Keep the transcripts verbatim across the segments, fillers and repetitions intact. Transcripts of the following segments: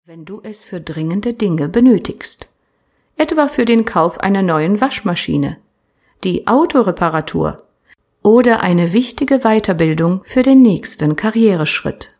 wenn du es für dringende Dinge benötigst. Etwa für den Kauf einer neuen Waschmaschine, die Autoreparatur oder eine wichtige Weiterbildung für den nächsten Karriereschritt.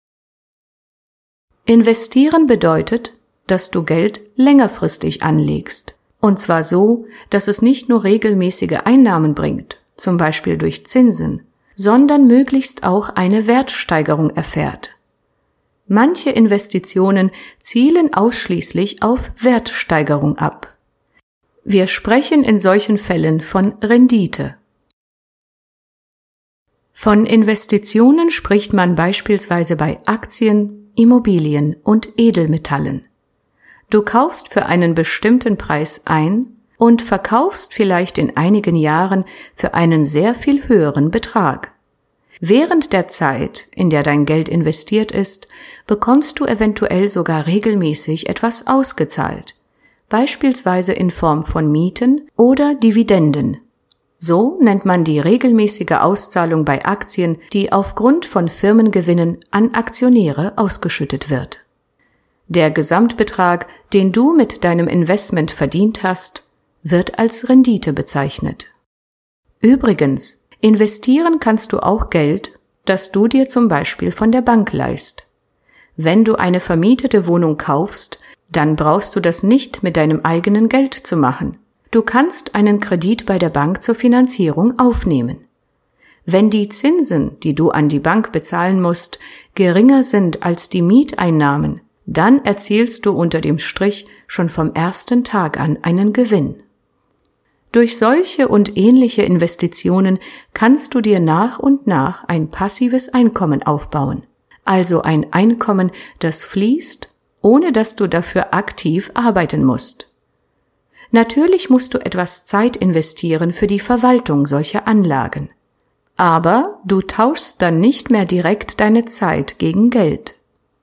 Investieren bedeutet, dass du Geld längerfristig anlegst, und zwar so, dass es nicht nur regelmäßige Einnahmen bringt, zum Beispiel durch Zinsen, sondern möglichst auch eine Wertsteigerung erfährt. Manche Investitionen zielen ausschließlich auf Wertsteigerung ab. Wir sprechen in solchen Fällen von Rendite. Von Investitionen spricht man beispielsweise bei Aktien, Immobilien und Edelmetallen. Du kaufst für einen bestimmten Preis ein und verkaufst vielleicht in einigen Jahren für einen sehr viel höheren Betrag. Während der Zeit, in der dein Geld investiert ist, bekommst du eventuell sogar regelmäßig etwas ausgezahlt, beispielsweise in Form von Mieten oder Dividenden. So nennt man die regelmäßige Auszahlung bei Aktien, die aufgrund von Firmengewinnen an Aktionäre ausgeschüttet wird. Der Gesamtbetrag, den du mit deinem Investment verdient hast, wird als Rendite bezeichnet. Übrigens, investieren kannst du auch Geld, das du dir zum Beispiel von der Bank leihst. Wenn du eine vermietete Wohnung kaufst, dann brauchst du das nicht mit deinem eigenen Geld zu machen. Du kannst einen Kredit bei der Bank zur Finanzierung aufnehmen. Wenn die Zinsen, die du an die Bank bezahlen musst, geringer sind als die Mieteinnahmen, dann erzielst du unter dem Strich schon vom ersten Tag an einen Gewinn. Durch solche und ähnliche Investitionen kannst du dir nach und nach ein passives Einkommen aufbauen, also ein Einkommen, das fließt, ohne dass du dafür aktiv arbeiten musst. Natürlich musst du etwas Zeit investieren für die Verwaltung solcher Anlagen, aber du tauschst dann nicht mehr direkt deine Zeit gegen Geld.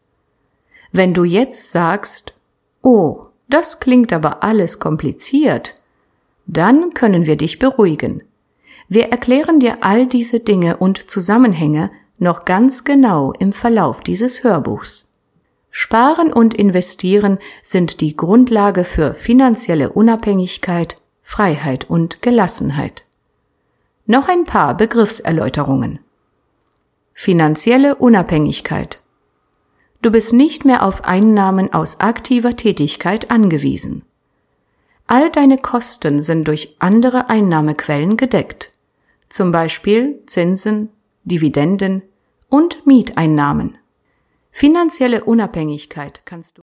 Wenn du jetzt sagst, oh, das klingt aber alles kompliziert, dann können wir dich beruhigen. Wir erklären dir all diese Dinge und Zusammenhänge noch ganz genau im Verlauf dieses Hörbuchs. Sparen und Investieren sind die Grundlage für finanzielle Unabhängigkeit, Freiheit und Gelassenheit. Noch ein paar Begriffserläuterungen. Finanzielle Unabhängigkeit. Du bist nicht mehr auf Einnahmen aus aktiver Tätigkeit angewiesen. All deine Kosten sind durch andere Einnahmequellen gedeckt, zum Beispiel Zinsen, Dividenden und Mieteinnahmen. Finanzielle Unabhängigkeit kannst du